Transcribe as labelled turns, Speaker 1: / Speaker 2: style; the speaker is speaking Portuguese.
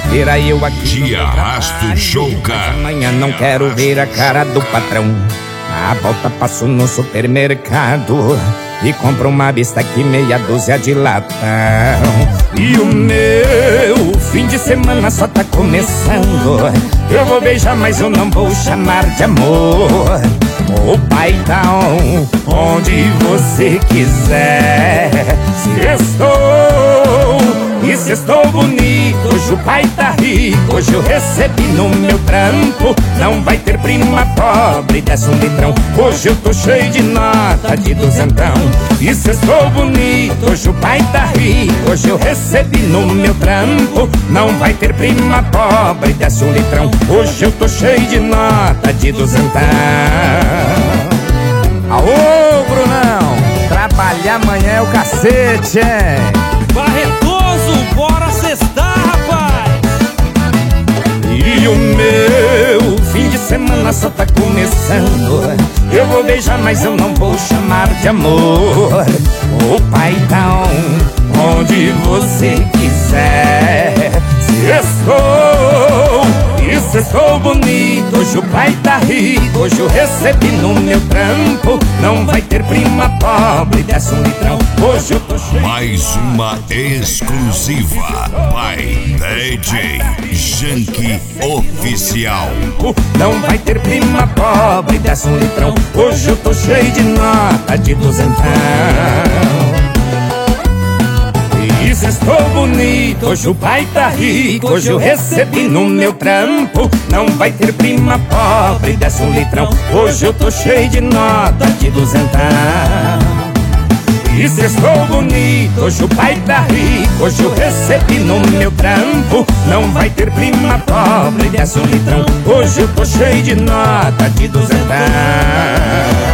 Speaker 1: segunda-feira eu aqui
Speaker 2: Te Arrasto Showcar.
Speaker 1: amanhã não quero ver a cara do patrão. Na volta passo no supermercado e compro uma bisteca e meia dúzia de latão. E o meu fim de semana só tá começando. Eu vou beijar, mas eu não vou chamar de amor. O paizão, onde você quiser. Se estou bonito, hoje o pai tá rico, hoje eu recebi no meu trampo. Não vai ter prima pobre, desce um litrão. Hoje eu tô cheio de nota de duzentão. E se estou bonito, hoje o pai tá rico, hoje eu recebi no meu trampo. Não vai ter prima pobre, desce um litrão. Hoje eu tô cheio de nota de duzentão.
Speaker 3: Aô, Brunão, trabalhar amanhã é o cacete, hein?
Speaker 4: Barretoso, bora cestar, rapaz!
Speaker 1: E o meu fim de semana só tá começando. Eu vou beijar, mas eu não vou chamar de amor. O paizão, onde você quiser. Se estou bonito, hoje o pai tá rico, hoje eu recebi no meu trampo. Não vai ter prima pobre, desce um litrão. Hoje eu tô cheio.
Speaker 2: Mais uma exclusiva by DJ Janky Oficial.
Speaker 1: Não vai ter prima pobre, desce um litrão. Hoje eu tô cheio de nota de duzentão. E se estou bonito, hoje o pai tá rico, hoje eu recebi no meu trampo. Não vai ter prima pobre, desce um litrão. Hoje eu tô cheio de nota de duzentão. E se estou bonito, hoje o pai tá rico, hoje eu recebi no meu trampo. Não vai ter prima pobre, desce um litrão. Hoje eu tô cheio de nota de duzentão.